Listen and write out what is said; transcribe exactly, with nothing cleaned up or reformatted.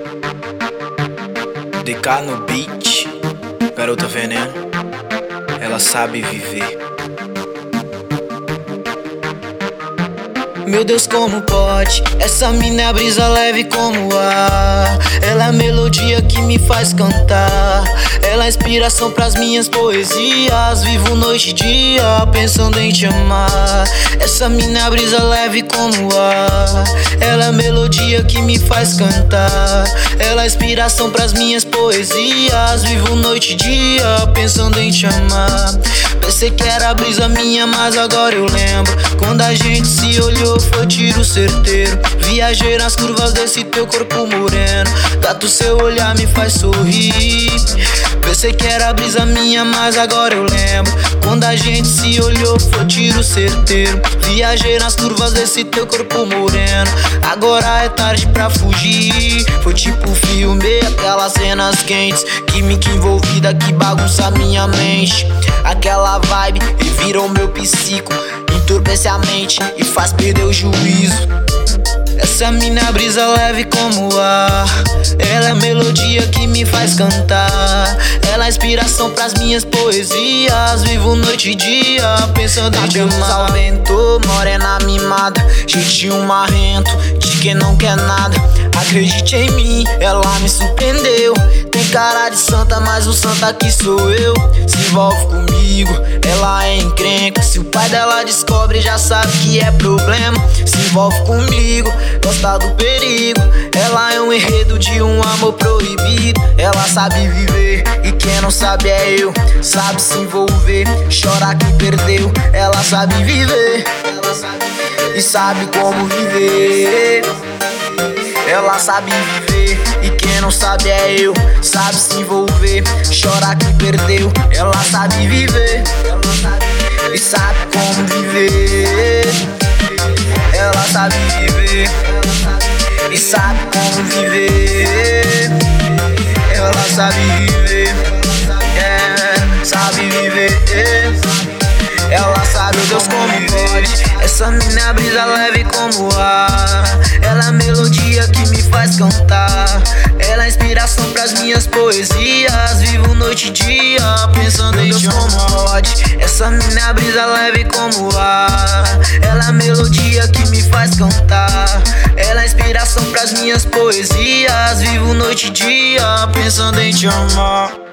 D K no beat, garota veneno, ela sabe viver. Meu Deus, como pode? Essa mina é a brisa leve como o ar. Ela é a melodia que me faz cantar. Ela é a inspiração pras minhas poesias. Vivo noite e dia pensando em te amar. Essa mina é a brisa leve como o ar. Ela é a melodia que me faz cantar. Ela é a inspiração pras minhas poesias. Vivo noite e dia pensando em te amar. Pensei que era a brisa minha, mas agora eu lembro. Quando a gente se olhou foi tiro certeiro. Viajei nas curvas desse teu corpo moreno. Gato, seu olhar me faz sorrir. Pensei que era a brisa minha, mas agora eu lembro. Quando a gente se olhou foi tiro certeiro. Viajei nas curvas desse teu corpo moreno. Agora é tarde pra fugir. Foi tipo filme, aquelas cenas quentes, química envolvida que bagunça minha mente. Aquela vibe revira o meu psico, entorpece a mente e faz perder o juízo. Essa mina é a brisa leve como o ar. Ela é a melodia que me faz cantar. Ela é a inspiração pras minhas poesias. Vivo noite e dia pensando em te amar. Ao vento, morena mimada, jeitinho marrento de quem não quer nada. Acredite em mim, ela me surpreendeu. Tem cara de santa, mas o santa aqui sou eu. Se envolve comigo, ela é encrenca. Se o pai dela descobre, já sabe que é problema. Se envolve comigo, gosta do perigo. Ela é um enredo de um amor proibido. Ela sabe viver e quem não sabe é eu. Sabe se envolver, chora que perdeu. Ela sabe viver, ela sabe viver e sabe como viver. Ela sabe viver e quem não sabe é eu. Sabe se envolver, chora que perdeu. Ela sabe viver, ela sabe viver e sabe como viver. Ela sabe viver e sabe como viver. Ela sabe viver, é, sabe viver. Ela sabe, meu Deus, como viver. Essa mina é a brisa leve como o ar. Ela é a melodia que me faz cantar. Ela é a inspiração pras minhas poesias. Vivo noite e dia pensando em te amar. Essa mina é a brisa leve como o ar. Ela é a melodia que me faz cantar. Ela é a inspiração pras minhas poesias. Vivo noite e dia pensando em te amar.